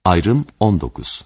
Ayrım 19.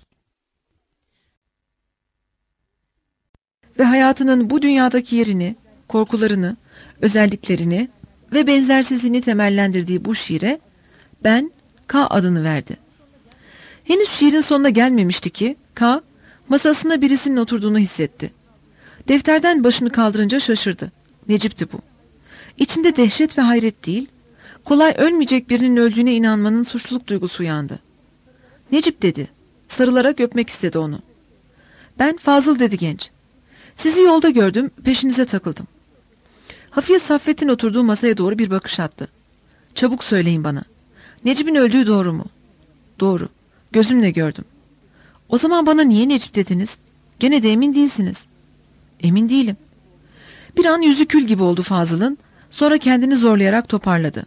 Ve hayatının bu dünyadaki yerini, korkularını, özelliklerini ve benzersizliğini temellendirdiği bu şiire ben K adını verdi. Henüz şiirin sonuna gelmemişti ki K masasında birisinin oturduğunu hissetti. Defterden başını kaldırınca şaşırdı. Necip'ti bu. İçinde dehşet ve hayret değil, kolay ölmeyecek birinin öldüğüne inanmanın suçluluk duygusu uyandı. Necip dedi. Sarılarak öpmek istedi onu. Ben Fazıl dedi genç. Sizi yolda gördüm, peşinize takıldım. Hafiye Saffet'in oturduğu masaya doğru bir bakış attı. Çabuk söyleyin bana. Necip'in öldüğü doğru mu? Doğru. Gözümle gördüm. O zaman bana niye Necip dediniz? Gene de emin değilsiniz. Emin değilim. Bir an yüzü kül gibi oldu Fazıl'ın. Sonra kendini zorlayarak toparladı.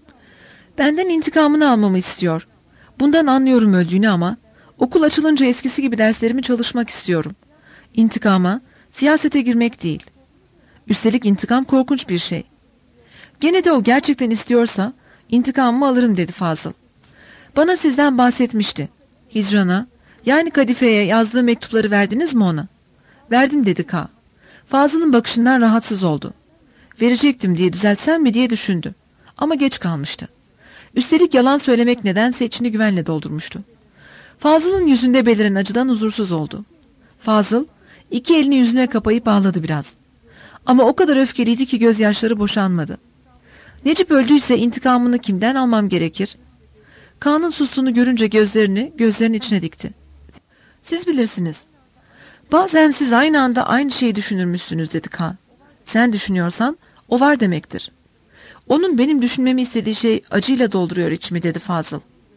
Benden intikamını almamı istiyor. Bundan anlıyorum öldüğünü ama okul açılınca eskisi gibi derslerimi çalışmak istiyorum. İntikama, siyasete girmek değil. Üstelik intikam korkunç bir şey. Gene de o gerçekten istiyorsa intikamımı alırım dedi Fazıl. Bana sizden bahsetmişti. Hicran'a, yani Kadife'ye yazdığı mektupları verdiniz mi ona? Verdim dedi K. Fazıl'ın bakışından rahatsız oldu. Verecektim diye düzeltsem mi diye düşündü. Ama geç kalmıştı. Üstelik yalan söylemek nedense içini güvenle doldurmuştu. Fazıl'ın yüzünde beliren acıdan huzursuz oldu. Fazıl iki elini yüzüne kapayıp ağladı biraz. Ama o kadar öfkeliydi ki gözyaşları boşanmadı. Necip öldüyse intikamını kimden almam gerekir? Kaan'ın sustuğunu görünce gözlerinin içine dikti. Siz bilirsiniz. Bazen siz aynı anda aynı şeyi düşünürmüşsünüz dedi Kaan. Sen düşünüyorsan o var demektir. Onun benim düşünmemi istediği şey acıyla dolduruyor içimi dedi Fazıl.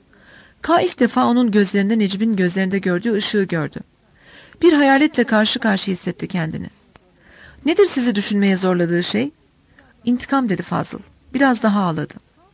K ilk defa onun gözlerinde Necip'in gözlerinde gördüğü ışığı gördü. Bir hayaletle karşı karşı hissetti kendini. Nedir sizi düşünmeye zorladığı şey? İntikam dedi Fazıl. Biraz daha ağladı.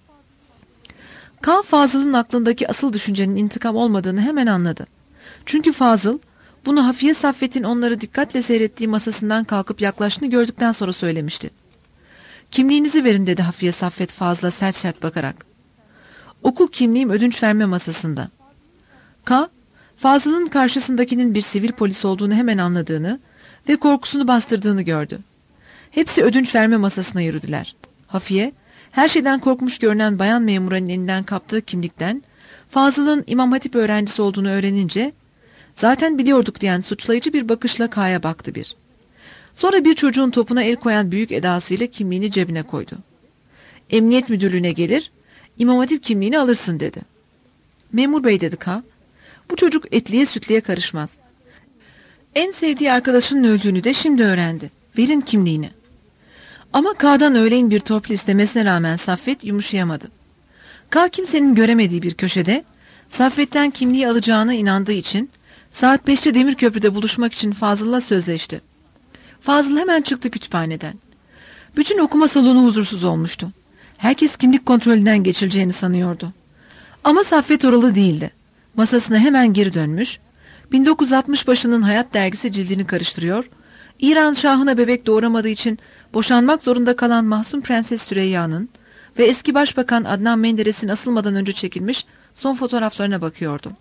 K Fazıl'ın aklındaki asıl düşüncenin intikam olmadığını hemen anladı. Çünkü Fazıl bunu Hafiye Saffet'in onları dikkatle seyrettiği masasından kalkıp yaklaştığını gördükten sonra söylemişti. Kimliğinizi verin dedi Hafiye Saffet Fazıl'a sert sert bakarak. Okul kimliğim ödünç verme masasında. K, Fazıl'ın karşısındakinin bir sivil polis olduğunu hemen anladığını ve korkusunu bastırdığını gördü. Hepsi ödünç verme masasına yürüdüler. Hafiye, her şeyden korkmuş görünen bayan memurunun elinden kaptığı kimlikten Fazıl'ın İmam Hatip öğrencisi olduğunu öğrenince, zaten biliyorduk diyen suçlayıcı bir bakışla K'ya baktı bir. Sonra bir çocuğun topuna el koyan büyük edasıyla kimliğini cebine koydu. Emniyet müdürlüğüne gelir, İmam Hatip kimliğini alırsın dedi. Memur bey dedi K. Bu çocuk etliye sütliye karışmaz. En sevdiği arkadaşının öldüğünü de şimdi öğrendi. Verin kimliğini. Ama K'dan öğleyin bir torpil istemesine rağmen Saffet yumuşayamadı. K kimsenin göremediği bir köşede Saffet'ten kimliği alacağına inandığı için saat 5'te Demirköprü'de buluşmak için Fazıl'la sözleşti. Fazıl hemen çıktı kütüphaneden. Bütün okuma salonu huzursuz olmuştu. Herkes kimlik kontrolünden geçileceğini sanıyordu. Ama Saffet oralı değildi. Masasına hemen geri dönmüş, 1960 başının Hayat dergisi cildini karıştırıyor, İran şahına bebek doğuramadığı için boşanmak zorunda kalan Mahzun Prenses Süreyya'nın ve eski başbakan Adnan Menderes'in asılmadan önce çekilmiş son fotoğraflarına bakıyordu.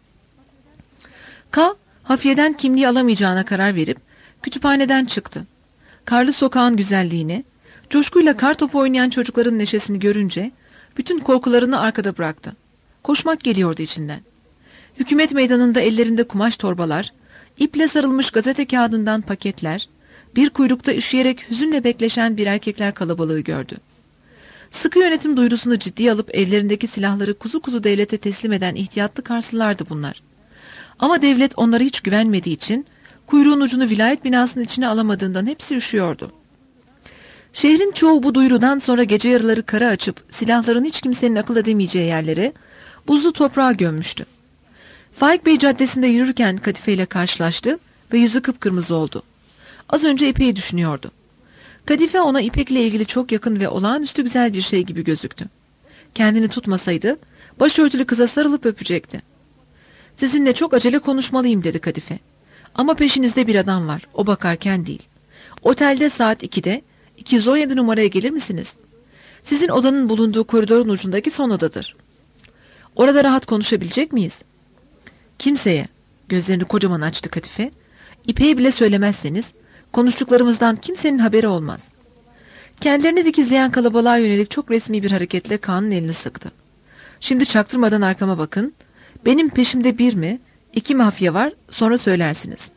K, Hafiye'den kimliği alamayacağına karar verip kütüphaneden çıktı. Karlı sokağın güzelliğini, coşkuyla kar topu oynayan çocukların neşesini görünce bütün korkularını arkada bıraktı. Koşmak geliyordu içinden. Hükümet meydanında ellerinde kumaş torbalar, iple sarılmış gazete kağıdından paketler, bir kuyrukta üşüyerek hüzünle bekleşen bir erkekler kalabalığı gördü. Sıkı yönetim duyurusunu ciddiye alıp ellerindeki silahları kuzu kuzu devlete teslim eden ihtiyatlı Karslılardı bunlar. Ama devlet onlara hiç güvenmediği için kuyruğun ucunu vilayet binasının içine alamadığından hepsi üşüyordu. Şehrin çoğu bu duyurudan sonra gece yarıları kara açıp silahların hiç kimsenin akıl edemeyeceği yerlere buzlu toprağa gömmüştü. Faik Bey Caddesi'nde yürürken Kadife ile karşılaştı ve yüzü kıpkırmızı oldu. Az önce İpek'i düşünüyordu. Kadife ona İpek'le ilgili çok yakın ve olağanüstü güzel bir şey gibi gözüktü. Kendini tutmasaydı başörtülü kıza sarılıp öpecekti. Sizinle çok acele konuşmalıyım dedi Kadife. Ama peşinizde bir adam var, o bakarken değil. Otelde saat 2'de 217 numaraya gelir misiniz? Sizin odanın bulunduğu koridorun ucundaki son odadır. Orada rahat konuşabilecek miyiz? Kimseye, gözlerini kocaman açtı Kadife, İpek'e bile söylemezseniz konuştuklarımızdan kimsenin haberi olmaz. Kendilerini dikizleyen kalabalığa yönelik çok resmi bir hareketle Kaan'ın elini sıktı. Şimdi çaktırmadan arkama bakın. Benim peşimde 1 mi, 2 mi hafiye var, sonra söylersiniz.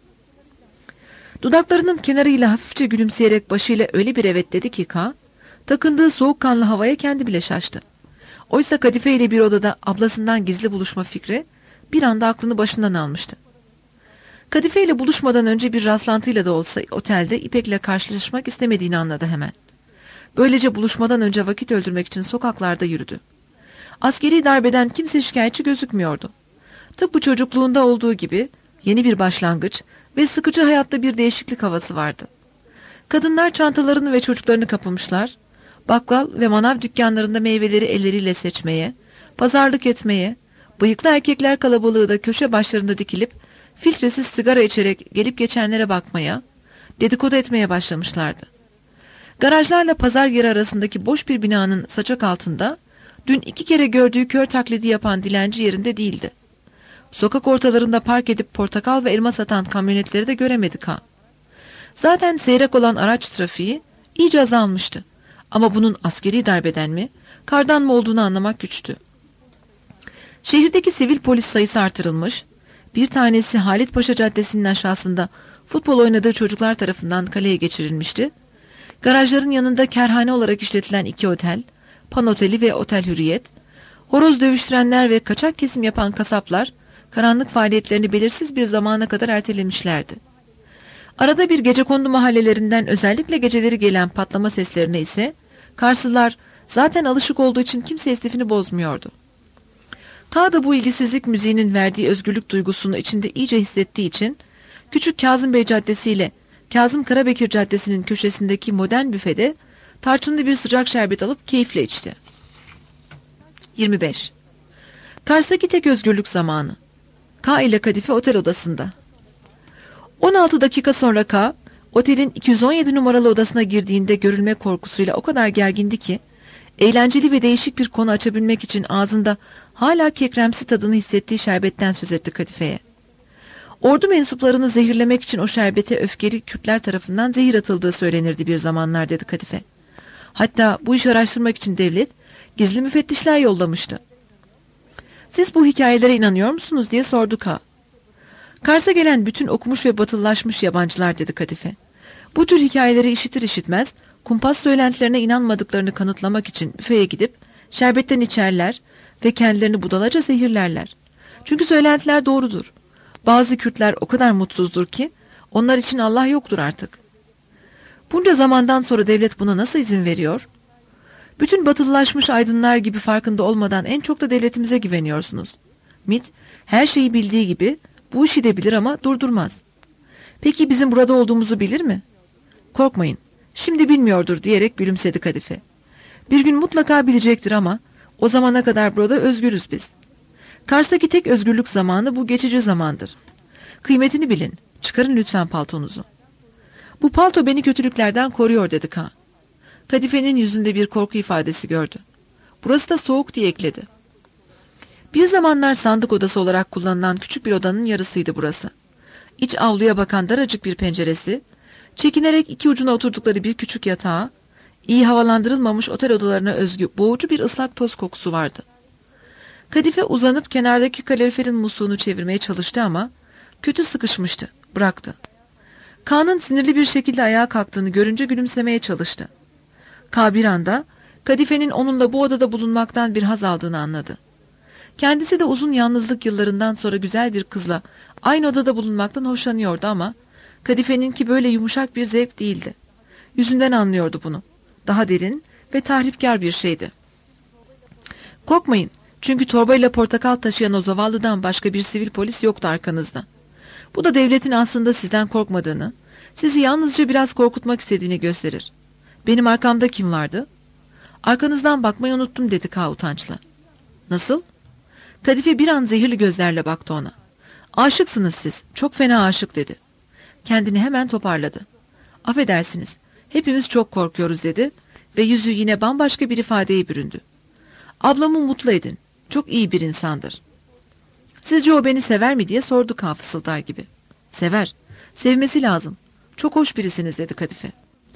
Dudaklarının kenarıyla hafifçe gülümseyerek başıyla öyle bir evet dedi ki Kaan, takındığı soğukkanlı havaya kendi bile şaştı. Oysa Kadife ile bir odada ablasından gizli buluşma fikri bir anda aklını başından almıştı. Kadife ile buluşmadan önce bir rastlantıyla da olsa otelde İpek'le karşılaşmak istemediğini anladı hemen. Böylece buluşmadan önce vakit öldürmek için sokaklarda yürüdü. Askeri darbeden kimse şikayetçi gözükmüyordu. Tıpkı çocukluğunda olduğu gibi yeni bir başlangıç ve sıkıcı hayatta bir değişiklik havası vardı. Kadınlar çantalarını ve çocuklarını kapamışlar, bakkal ve manav dükkanlarında meyveleri elleriyle seçmeye, pazarlık etmeye, bıyıklı erkekler kalabalığı da köşe başlarında dikilip filtresiz sigara içerek gelip geçenlere bakmaya, dedikodu etmeye başlamışlardı. Garajlarla pazar yeri arasındaki boş bir binanın saçak altında dün 2 kere gördüğü kör taklidi yapan dilenci yerinde değildi. Sokak ortalarında park edip portakal ve elma satan kamyonetleri de göremedi Kaan. Zaten seyrek olan araç trafiği iyice azalmıştı. Ama bunun askeri darbeden mi, kardan mı olduğunu anlamak güçtü. Şehirdeki sivil polis sayısı artırılmış, bir tanesi Halit Paşa Caddesi'nin aşağısında futbol oynadığı çocuklar tarafından kaleye geçirilmişti. Garajların yanında kerhane olarak işletilen 2 otel, Pan Oteli ve Otel Hürriyet, horoz dövüştürenler ve kaçak kesim yapan kasaplar, karanlık faaliyetlerini belirsiz bir zamana kadar ertelemişlerdi. Arada bir gecekondu mahallelerinden özellikle geceleri gelen patlama seslerine ise Karslılar zaten alışık olduğu için kimse istifini bozmuyordu. Ta da bu ilgisizlik müziğinin verdiği özgürlük duygusunu içinde iyice hissettiği için Küçük Kazım Bey Caddesi ile Kazım Karabekir Caddesi'nin köşesindeki modern büfede tarçınlı bir sıcak şerbet alıp keyifle içti. 25. Kars'taki tek özgürlük zamanı. K ile Kadife otel odasında. 16 dakika sonra K, otelin 217 numaralı odasına girdiğinde görülme korkusuyla o kadar gergindi ki, eğlenceli ve değişik bir konu açabilmek için ağzında hala kekremsi tadını hissettiği şerbetten söz etti Kadife'ye. Ordu mensuplarını zehirlemek için o şerbete öfkeli Kürtler tarafından zehir atıldığı söylenirdi bir zamanlar dedi Kadife. Hatta bu işi araştırmak için devlet gizli müfettişler yollamıştı. Siz bu hikayelere inanıyor musunuz diye sordu K. Kars'a gelen bütün okumuş ve batılılaşmış yabancılar dedi Kadife. Bu tür hikayeleri işitir işitmez kumpas söylentilerine inanmadıklarını kanıtlamak için büfeye gidip şerbetten içerler ve kendilerini budalaca zehirlerler. Çünkü söylentiler doğrudur. Bazı Kürtler o kadar mutsuzdur ki onlar için Allah yoktur artık. Bunca zamandan sonra devlet buna nasıl izin veriyor? Bütün batılılaşmış aydınlar gibi farkında olmadan en çok da devletimize güveniyorsunuz. MİT her şeyi bildiği gibi bu işi de bilir ama durdurmaz. Peki bizim burada olduğumuzu bilir mi? Korkmayın, şimdi bilmiyordur diyerek gülümsedi Kadife. Bir gün mutlaka bilecektir ama o zamana kadar burada özgürüz biz. Kars'taki tek özgürlük zamanı bu geçici zamandır. Kıymetini bilin, çıkarın lütfen paltonuzu. Bu palto beni kötülüklerden koruyor dedi Kaan. Kadife'nin yüzünde bir korku ifadesi gördü. Burası da soğuk diye ekledi. Bir zamanlar sandık odası olarak kullanılan küçük bir odanın yarısıydı burası. İç avluya bakan daracık bir penceresi, çekinerek 2 ucuna oturdukları bir küçük yatağı, iyi havalandırılmamış otel odalarına özgü boğucu bir ıslak toz kokusu vardı. Kadife uzanıp kenardaki kaloriferin musluğunu çevirmeye çalıştı ama kötü sıkışmıştı, bıraktı. Kaan'ın sinirli bir şekilde ayağa kalktığını görünce gülümsemeye çalıştı. K bir anda Kadife'nin onunla bu odada bulunmaktan bir haz aldığını anladı. Kendisi de uzun yalnızlık yıllarından sonra güzel bir kızla aynı odada bulunmaktan hoşlanıyordu ama Kadife'ninki böyle yumuşak bir zevk değildi. Yüzünden anlıyordu bunu. Daha derin ve tahripkar bir şeydi. Korkmayın, çünkü torbayla portakal taşıyan o zavallıdan başka bir sivil polis yoktu arkanızda. Bu da devletin aslında sizden korkmadığını, sizi yalnızca biraz korkutmak istediğini gösterir. Benim arkamda kim vardı? Arkanızdan bakmayı unuttum dedi K utançla. Nasıl? Kadife bir an zehirli gözlerle baktı ona. Aşıksınız siz, çok fena aşık dedi. Kendini hemen toparladı. Affedersiniz, hepimiz çok korkuyoruz dedi ve yüzü yine bambaşka bir ifadeye büründü. Ablamı mutlu edin, çok iyi bir insandır. Sizce o beni sever mi diye sordu K fısıldar gibi. Sever. Sevmesi lazım. Çok hoş birisiniz dedi Kadife.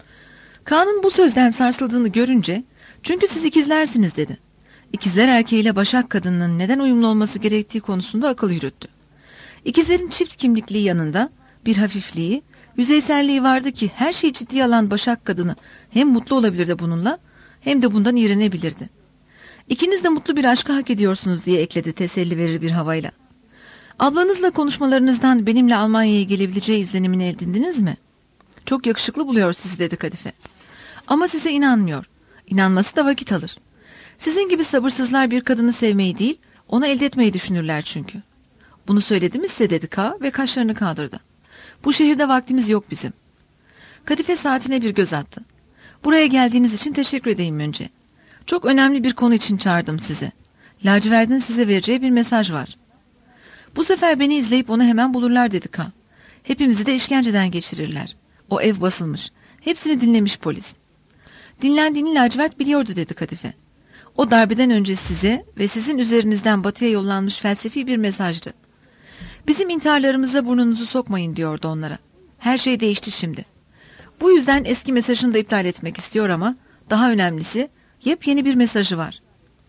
K'nın bu sözden sarsıldığını görünce çünkü siz ikizlersiniz dedi. İkizler erkeğiyle Başak kadınının neden uyumlu olması gerektiği konusunda akıl yürüttü. İkizlerin çift kimlikliği yanında bir hafifliği, yüzeyselliği vardı ki her şeyi ciddiye alan Başak kadını hem mutlu olabilirdi bununla hem de bundan iğrenebilirdi. İkiniz de mutlu bir aşkı hak ediyorsunuz diye ekledi teselli verir bir havayla. Ablanızla konuşmalarınızdan benimle Almanya'ya gelebileceği izlenimini edindiniz mi? Çok yakışıklı buluyor sizi dedi Kadife. Ama size inanmıyor. İnanması da vakit alır. Sizin gibi sabırsızlar bir kadını sevmeyi değil, onu elde etmeyi düşünürler çünkü. Bunu söyledi mi size dedi K ve kaşlarını kaldırdı. Bu şehirde vaktimiz yok bizim. Kadife saatine bir göz attı. Buraya geldiğiniz için teşekkür edeyim önce. Çok önemli bir konu için çağırdım sizi. Lacivert'in size vereceği bir mesaj var. Bu sefer beni izleyip onu hemen bulurlar dedi K. Hepimizi de işkenceden geçirirler. O ev basılmış. Hepsini dinlemiş polis. Dinlendiğini lacivert biliyordu dedi Kadife. O darbeden önce size ve sizin üzerinizden batıya yollanmış felsefi bir mesajdı. Bizim intiharlarımıza burnunuzu sokmayın diyordu onlara. Her şey değişti şimdi. Bu yüzden eski mesajını da iptal etmek istiyor ama daha önemlisi yepyeni bir mesajı var.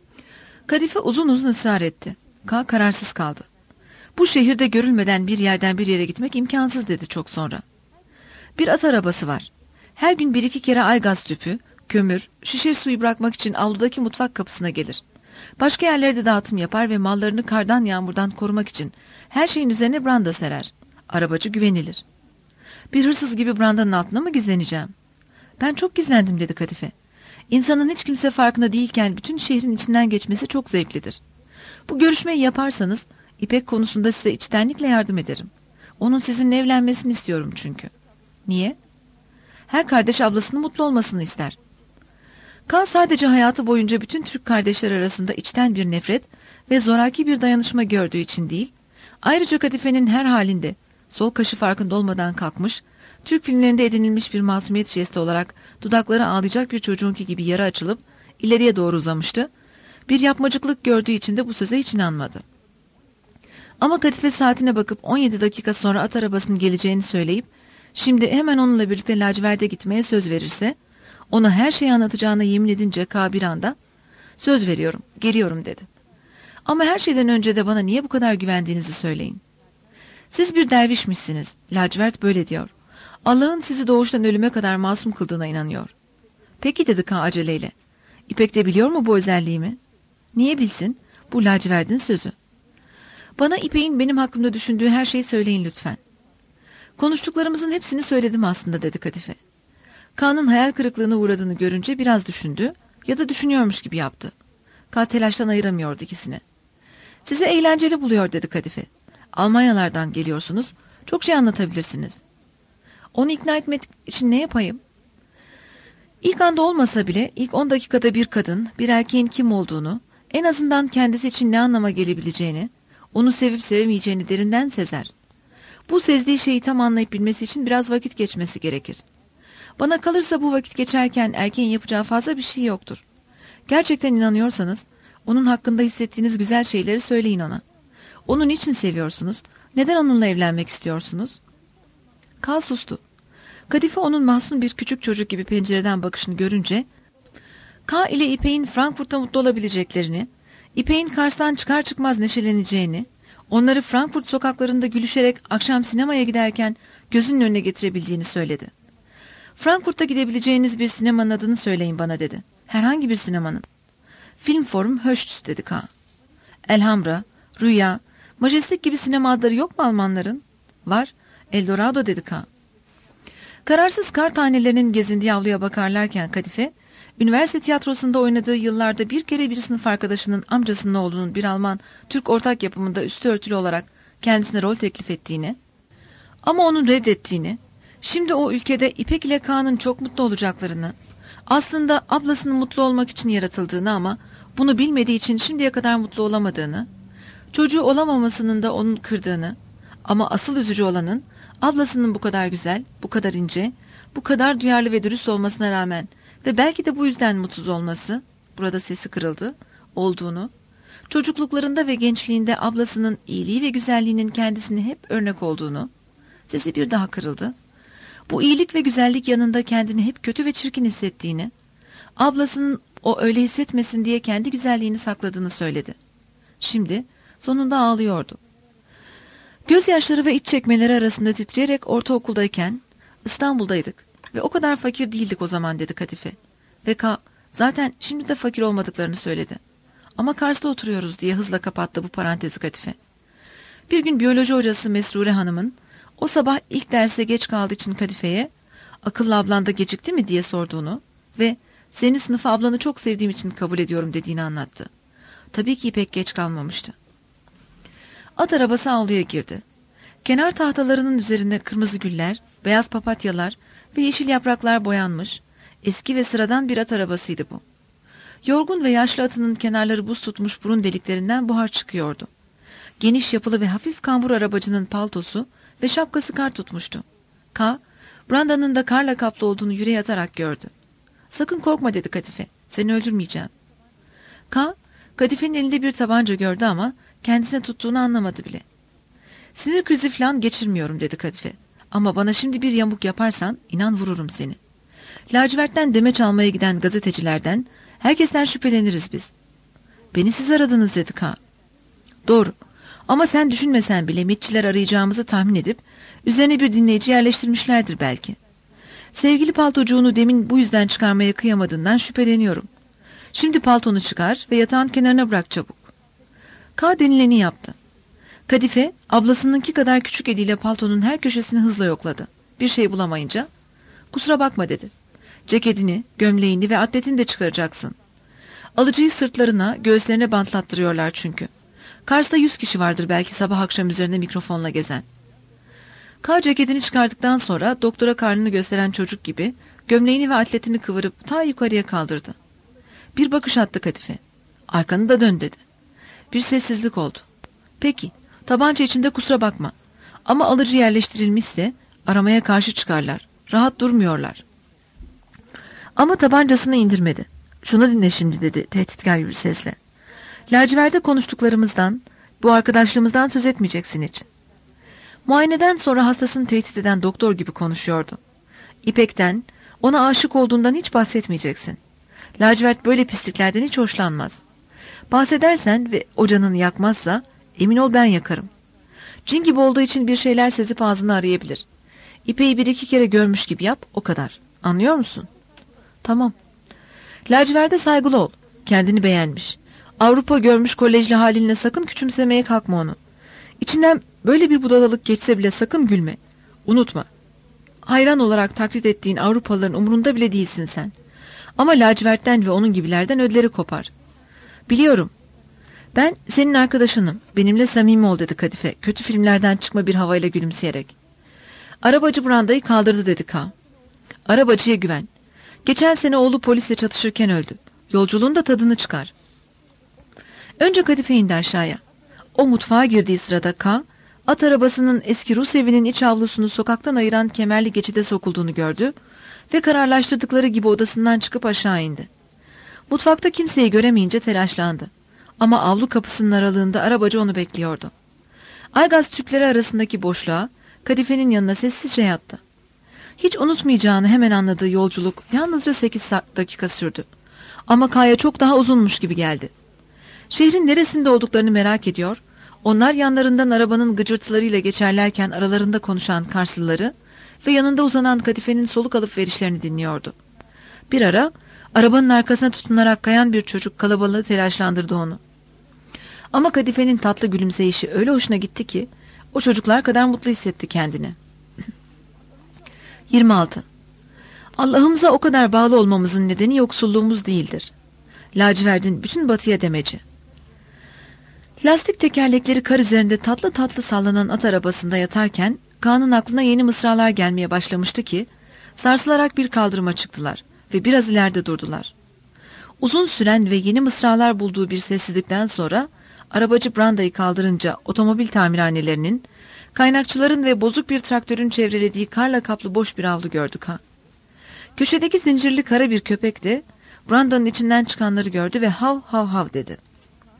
Kadife uzun uzun ısrar etti. K kararsız kaldı. Bu şehirde görülmeden bir yerden bir yere gitmek imkansız dedi çok sonra. Bir at arabası var. Her gün 1-2 kere aygaz tüpü, kömür, şişe suyu bırakmak için avludaki mutfak kapısına gelir. Başka yerlerde dağıtım yapar ve mallarını kardan yağmurdan korumak için her şeyin üzerine branda serer. Arabacı güvenilir. Bir hırsız gibi brandanın altına mı gizleneceğim? Ben çok gizlendim dedi Kadife. İnsanın hiç kimse farkında değilken bütün şehrin içinden geçmesi çok zevklidir. Bu görüşmeyi yaparsanız İpek konusunda size içtenlikle yardım ederim. Onun sizinle evlenmesini istiyorum çünkü. Niye? Her kardeş ablasının mutlu olmasını ister. K sadece hayatı boyunca bütün Türk kardeşler arasında içten bir nefret ve zoraki bir dayanışma gördüğü için değil, ayrıca Kadife'nin her halinde sol kaşı farkında olmadan kalkmış, Türk filmlerinde edinilmiş bir masumiyet jesti olarak dudakları ağlayacak bir çocuğunki gibi yara açılıp ileriye doğru uzamıştı. Bir yapmacıklık gördüğü için de bu söze hiç inanmadı. Ama Kadife saatine bakıp 17 dakika sonra at arabasının geleceğini söyleyip şimdi hemen onunla birlikte lacivert'e gitmeye söz verirse ona her şeyi anlatacağına yemin edince K bir anda söz veriyorum, geliyorum dedi. Ama her şeyden önce de bana niye bu kadar güvendiğinizi söyleyin. Siz bir dervişmişsiniz. Lacivert böyle diyor. Allah'ın sizi doğuştan ölüme kadar masum kıldığına inanıyor. Peki dedi K aceleyle. İpek de biliyor mu bu özelliğimi? Niye bilsin? Bu lacivertin sözü. Bana İpek'in benim hakkımda düşündüğü her şeyi söyleyin lütfen. Konuştuklarımızın hepsini söyledim aslında dedi Kadife. K'nın hayal kırıklığına uğradığını görünce biraz düşündü ya da düşünüyormuş gibi yaptı. K telaştan ayıramıyordu ikisini. Sizi eğlenceli buluyor dedi Kadife. Almanyalardan geliyorsunuz. Çok şey anlatabilirsiniz. Onu ikna etmek için ne yapayım? İlk anda olmasa bile ilk 10 dakikada bir kadın, bir erkeğin kim olduğunu, en azından kendisi için ne anlama gelebileceğini, onu sevip sevemeyeceğini derinden sezer. Bu sezdiği şeyi tam anlayıp bilmesi için biraz vakit geçmesi gerekir. Bana kalırsa bu vakit geçerken erkeğin yapacağı fazla bir şey yoktur. Gerçekten inanıyorsanız, onun hakkında hissettiğiniz güzel şeyleri söyleyin ona. Onu niçin seviyorsunuz? Neden onunla evlenmek istiyorsunuz? K sustu. Kadife onun mahzun bir küçük çocuk gibi pencereden bakışını görünce, K ile İpek'in Frankfurt'ta mutlu olabileceklerini, İpek'in Kars'tan çıkar çıkmaz neşeleneceğini, onları Frankfurt sokaklarında gülüşerek akşam sinemaya giderken gözünün önüne getirebildiğini söyledi. Frankfurt'ta gidebileceğiniz bir sinemanın adını söyleyin bana dedi. Herhangi bir sinemanın. Filmforum Höchst dedi K. Elhamra, Rüya, Majestic gibi sinema adları yok mu Almanların? Var. Eldorado dedi K. Kararsız kar tanelerinin gezindiği avluya bakarlarken Kadife, üniversite tiyatrosunda oynadığı yıllarda bir kere bir sınıf arkadaşının amcasının oğlunun bir Alman Türk ortak yapımında üstü örtülü olarak kendisine rol teklif ettiğini, ama onun reddettiğini, şimdi o ülkede İpek ile K'nın çok mutlu olacaklarını, aslında ablasının mutlu olmak için yaratıldığını ama bunu bilmediği için şimdiye kadar mutlu olamadığını, çocuğu olamamasının da onun kırdığını, ama asıl üzücü olanın ablasının bu kadar güzel, bu kadar ince, bu kadar duyarlı ve dürüst olmasına rağmen ve belki de bu yüzden mutsuz olması, burada sesi kırıldı, olduğunu, çocukluklarında ve gençliğinde ablasının iyiliği ve güzelliğinin kendisine hep örnek olduğunu, sesi bir daha kırıldı. Bu iyilik ve güzellik yanında kendini hep kötü ve çirkin hissettiğini, ablasının o öyle hissetmesin diye kendi güzelliğini sakladığını söyledi. Şimdi sonunda ağlıyordu. Gözyaşları ve iç çekmeleri arasında titreyerek ortaokuldayken İstanbul'daydık ve o kadar fakir değildik o zaman dedi Kadife. Ve zaten şimdi de fakir olmadıklarını söyledi. Ama Kars'ta oturuyoruz diye hızla kapattı bu parantezi Kadife. Bir gün biyoloji hocası Mesrure Hanım'ın o sabah ilk derse geç kaldığı için Kadife'ye akıllı ablan da gecikti mi diye sorduğunu ve seni sınıfa ablanı çok sevdiğim için kabul ediyorum dediğini anlattı. Tabii ki İpek geç kalmamıştı. At arabası avluya girdi. Kenar tahtalarının üzerinde kırmızı güller, beyaz papatyalar ve yeşil yapraklar boyanmış, eski ve sıradan bir at arabasıydı bu. Yorgun ve yaşlı atının kenarları buz tutmuş burun deliklerinden buhar çıkıyordu. Geniş yapılı ve hafif kambur arabacının paltosu ve şapkası kar tutmuştu. Branda'nın da karla kaplı olduğunu yüreğe atarak gördü. Sakın korkma dedi Kadife, seni öldürmeyeceğim. Kadife'nin elinde bir tabanca gördü ama kendisine tuttuğunu anlamadı bile. Sinir krizi falan geçirmiyorum dedi Kadife. Ama bana şimdi bir yamuk yaparsan inan vururum seni. Lacivert'ten demeç almaya giden gazetecilerden, herkesten şüpheleniriz biz. Beni siz aradınız dedi Doğru. Ama sen düşünmesen bile MİT'çiler arayacağımızı tahmin edip üzerine bir dinleyici yerleştirmişlerdir belki. Sevgili paltocuğunu demin bu yüzden çıkarmaya kıyamadığından şüpheleniyorum. Şimdi paltonu çıkar ve yatağın kenarına bırak çabuk. Denileni yaptı. Kadife ablasınınki kadar küçük eliyle paltonun her köşesini hızla yokladı. Bir şey bulamayınca kusura bakma dedi. Ceketini, gömleğini ve atletini de çıkaracaksın. Alıcıyı sırtlarına, göğüslerine bantlattırıyorlar çünkü. Kars'ta 100 kişi vardır belki sabah akşam üzerinde mikrofonla gezen. Ceketini çıkardıktan sonra doktora karnını gösteren çocuk gibi gömleğini ve atletini kıvırıp ta yukarıya kaldırdı. Bir bakış attı Kadife. Arkanı da dön dedi. Bir sessizlik oldu. Peki, tabanca içinde kusura bakma. Ama alıcı yerleştirilmişse aramaya karşı çıkarlar. Rahat durmuyorlar. Ama tabancasını indirmedi. Şunu dinle şimdi dedi tehditkar bir sesle. Lacivert'te konuştuklarımızdan, bu arkadaşlığımızdan söz etmeyeceksin hiç. Muayeneden sonra hastasını tehdit eden doktor gibi konuşuyordu. İpek'ten, ona aşık olduğundan hiç bahsetmeyeceksin. Lacivert böyle pisliklerden hiç hoşlanmaz. Bahsedersen ve o canını yakmazsa emin ol ben yakarım. Cin gibi olduğu için bir şeyler sezip ağzını arayabilir. İpek'i bir iki kere görmüş gibi yap o kadar. Anlıyor musun? Tamam. Lacivert'e saygılı ol. Kendini beğenmiş. Avrupa görmüş kolejli halinle sakın küçümsemeye kalkma onu. İçinden böyle bir budalalık geçse bile sakın gülme. Unutma. Hayran olarak taklit ettiğin Avrupalıların umurunda bile değilsin sen. Ama lacivertten ve onun gibilerden ödleri kopar. Biliyorum. Ben senin arkadaşınım. Benimle samimi ol dedi Kadife. Kötü filmlerden çıkma bir havayla gülümseyerek. Arabacı brandayı kaldırdı dedi Arabacıya güven. Geçen sene oğlu polisle çatışırken öldü. Yolculuğun da tadını çıkar. Önce Kadife indi aşağıya. O mutfağa girdiği sırada at arabasının eski Rus evinin iç avlusunu sokaktan ayıran kemerli geçide sokulduğunu gördü ve kararlaştırdıkları gibi odasından çıkıp aşağı indi. Mutfakta kimseyi göremeyince telaşlandı. Ama avlu kapısının aralığında arabacı onu bekliyordu. Aygaz tüpleri arasındaki boşluğa Kadife'nin yanına sessizce yattı. Hiç unutmayacağını hemen anladığı yolculuk yalnızca 8 dakika sürdü. Ama K'ya çok daha uzunmuş gibi geldi. Şehrin neresinde olduklarını merak ediyor, onlar yanlarından arabanın gıcırtılarıyla geçerlerken aralarında konuşan Karslıları ve yanında uzanan Kadife'nin soluk alıp verişlerini dinliyordu. Bir ara arabanın arkasına tutunarak kayan bir çocuk kalabalığı telaşlandırdı onu. Ama Kadife'nin tatlı gülümseyişi öyle hoşuna gitti ki o çocuklar kadar mutlu hissetti kendini. 26. Allah'ımıza o kadar bağlı olmamızın nedeni yoksulluğumuz değildir. Lacivert'in bütün batıya demeci. Lastik tekerlekleri kar üzerinde tatlı tatlı sallanan at arabasında yatarken Kaan'ın aklına yeni mısralar gelmeye başlamıştı ki sarsılarak bir kaldırıma çıktılar ve biraz ileride durdular. Uzun süren ve yeni mısralar bulduğu bir sessizlikten sonra arabacı brandayı kaldırınca otomobil tamirhanelerinin, kaynakçıların ve bozuk bir traktörün çevrelediği karla kaplı boş bir avlu gördük Köşedeki zincirli kara bir köpek de brandanın içinden çıkanları gördü ve hav hav hav dedi.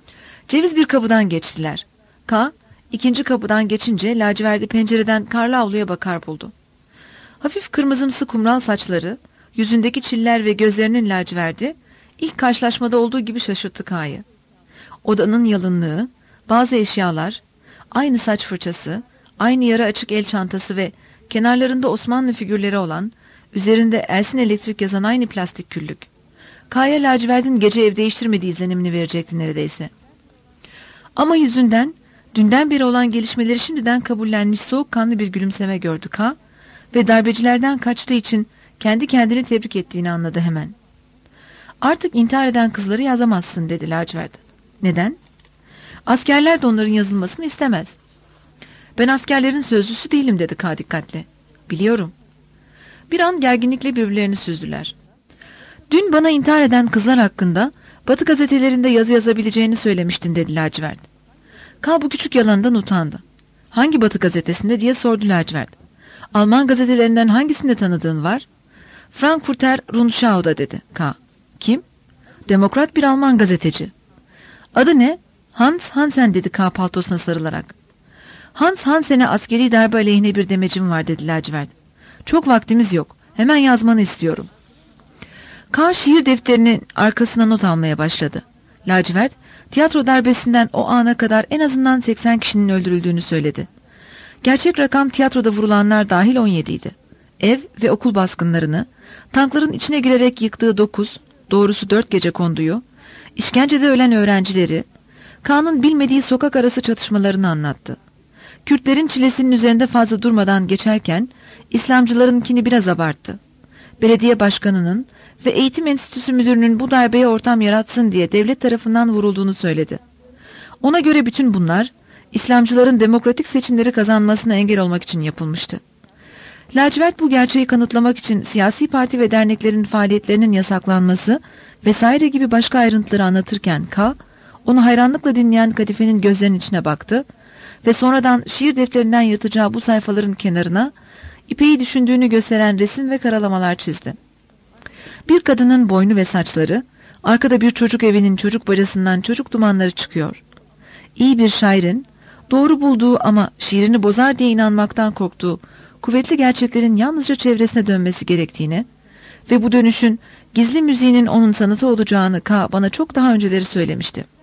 Ceviz bir kapıdan geçtiler. K, ikinci kapıdan geçince laciverti pencereden karlı avluya bakar buldu. Hafif kırmızımsı kumral saçları, yüzündeki çiller ve gözlerinin laciverti ilk karşılaşmada olduğu gibi şaşırttı K'yı. Odanın yalınlığı, bazı eşyalar, aynı saç fırçası, aynı yarı açık el çantası ve kenarlarında Osmanlı figürleri olan, üzerinde Ersin Elektrik yazan aynı plastik küllük. K'ya lacivertin gece ev değiştirmediği izlenimini verecekti neredeyse. Ama yüzünden, dünden beri olan gelişmeleri şimdiden kabullenmiş soğukkanlı bir gülümseme gördü K ve darbecilerden kaçtığı için kendi kendini tebrik ettiğini anladı hemen. Artık intihar eden kızları yazamazsın dedi lacivert. Neden? Askerler de onların yazılmasını istemez. Ben askerlerin sözlüsü değilim dedi K dikkatle. Biliyorum. Bir an gerginlikle birbirlerini süzdüler. Dün bana intihar eden kızlar hakkında Batı gazetelerinde yazı yazabileceğini söylemiştin dedi lacivert. K bu küçük yalandan utandı. Hangi Batı gazetesinde diye sordu lacivert. Alman gazetelerinden hangisinde tanıdığın var? Frankfurter Rundschau'da dedi K. Kim? Demokrat bir Alman gazeteci. Adı ne? Hans Hansen dedi K paltosuna sarılarak. Hans Hansen'e askeri darbe aleyhine bir demecim var dedi lacivert. Çok vaktimiz yok. Hemen yazmanı istiyorum. K şiir defterinin arkasına not almaya başladı. Lacivert, tiyatro darbesinden o ana kadar en azından 80 kişinin öldürüldüğünü söyledi. Gerçek rakam tiyatroda vurulanlar dahil 17 idi. Ev ve okul baskınlarını, tankların içine girerek yıktığı 9, doğrusu 4 gece konduyu, işkencede ölen öğrencileri, K'nın bilmediği sokak arası çatışmalarını anlattı. Kürtlerin çilesinin üzerinde fazla durmadan geçerken, İslamcılarınkini biraz abarttı. Belediye başkanının ve eğitim enstitüsü müdürünün bu darbeye ortam yaratsın diye devlet tarafından vurulduğunu söyledi. Ona göre bütün bunlar, İslamcıların demokratik seçimleri kazanmasına engel olmak için yapılmıştı. Lacivert bu gerçeği kanıtlamak için siyasi parti ve derneklerin faaliyetlerinin yasaklanması vesaire gibi başka ayrıntıları anlatırken K, onu hayranlıkla dinleyen kadifenin gözlerinin içine baktı ve sonradan şiir defterinden yırtacağı bu sayfaların kenarına İpek'i düşündüğünü gösteren resim ve karalamalar çizdi. Bir kadının boynu ve saçları, arkada bir çocuk evinin çocuk bacasından çocuk dumanları çıkıyor. İyi bir şairin, doğru bulduğu ama şiirini bozar diye inanmaktan korktuğu kuvvetli gerçeklerin yalnızca çevresine dönmesi gerektiğini ve bu dönüşün gizli müziğinin onun sanatı olacağını K bana çok daha önceleri söylemişti.